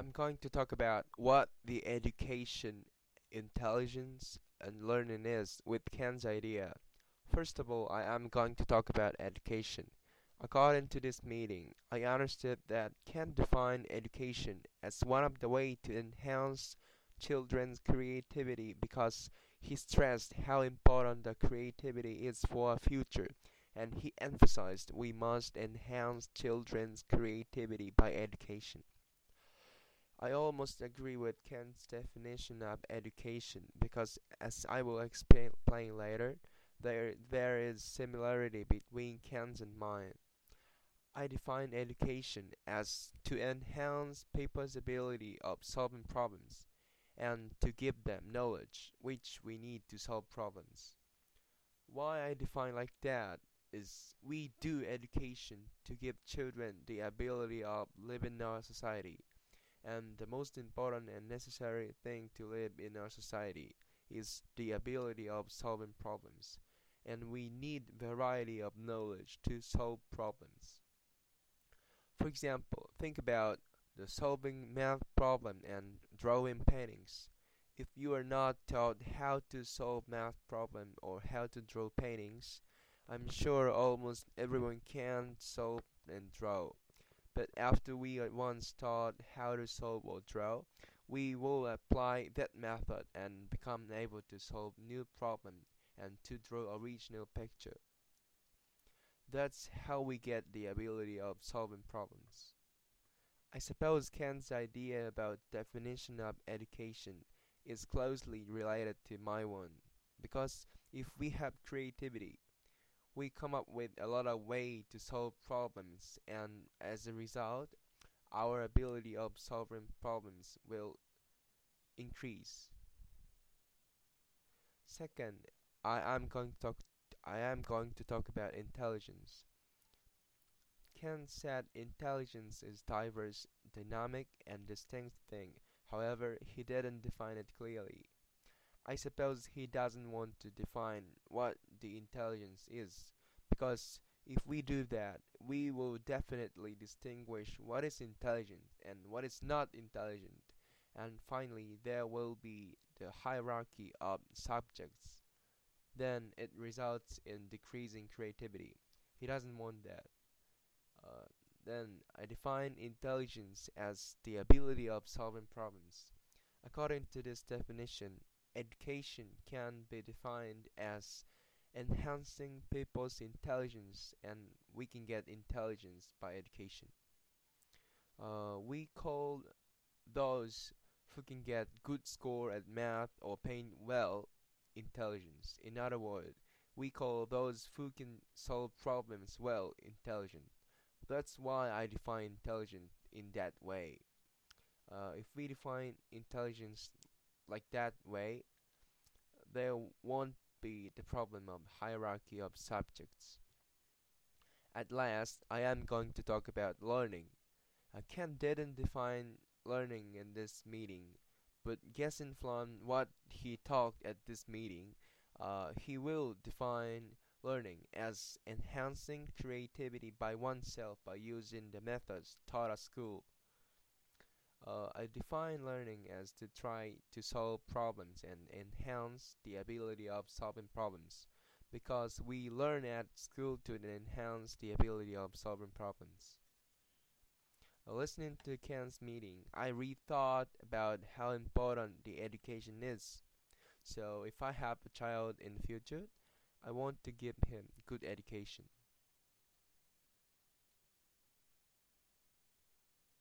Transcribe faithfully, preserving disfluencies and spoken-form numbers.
I'm going to talk about what the education, intelligence, and learning is with Ken's idea. First of all, I am going to talk about education. According to this meeting, I understood that Ken defined education as one of the way to enhance children's creativity because he stressed how important the creativity is for our future, and he emphasized we must enhance children's creativity by education. I almost agree with Ken's definition of education because, as I will explain later, there there is similarity between Ken's and mine. I define education as to enhance people's ability of solving problems and to give them knowledge which we need to solve problems. Why I define like that is we do education to give children the ability of living in our society, and the most important and necessary thing to live in our society is the ability of solving problems. And we need variety of knowledge to solve problems. For example, think about the solving math problem and drawing paintings. If you are not taught how to solve math problem or how to draw paintings, I'm sure almost everyone can solve and draw. But after we are once taught how to solve or draw, we will apply that method and become able to solve new problem and to draw original picture. That's how we get the ability of solving problems. I suppose Ken's idea about definition of education is closely related to my one, because if we have creativity, we come up with a lot of way to solve problems, and as a result our ability of solving problems will increase. Second, I am going to talk I am going to talk about intelligence. Ken said intelligence is diverse, dynamic, and distinct thing. However, he didn't define it clearly. I suppose he doesn't want to define what the intelligence is, because if we do that, we will definitely distinguish what is intelligent and what is not intelligent, and finally there will be the hierarchy of subjects. Then it results in decreasing creativity. He doesn't want that. Uh, then I define intelligence as the ability of solving problems. According to this definition, education can be defined as enhancing people's intelligence, and we can get intelligence by education. Uh, we call those who can get good score at math or paint well intelligence. In other words, we call those who can solve problems well intelligent. That's why I define intelligent in that way. Uh, if we define intelligence like that way, there won't be the problem of hierarchy of subjects. At last, I am going to talk about learning. Uh, Ken didn't define learning in this meeting, but guessing from what he talked at this meeting, uh, he will define learning as enhancing creativity by oneself by using the methods taught at school. Uh, I define learning as to try to solve problems and enhance the ability of solving problems, because we learn at school to enhance the ability of solving problems. Uh, listening to Ken's meeting, I rethought about how important the education is. So if I have a child in the future, I want to give him good education.